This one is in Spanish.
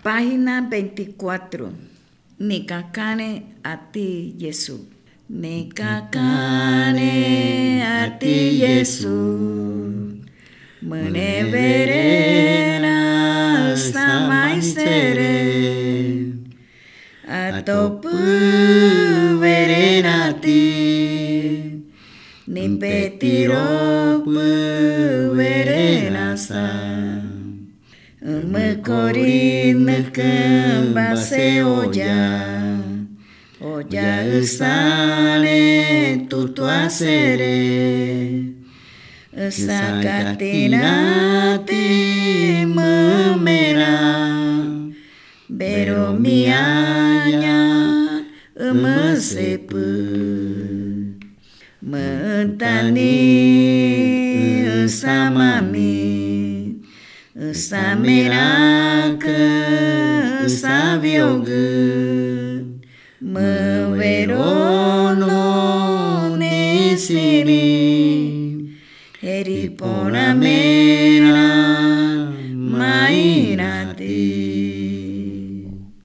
Página 24. Nikakane ati Yesu. Nikakane ati Yesu. Meneverena samai sere. Atau verenati. Nipetiro verenasa. Mekorin kembase oya usale tutu asere sakatinati memera bero mianya mesepu mentani samami Samirake savioge meverono nisini eripona mera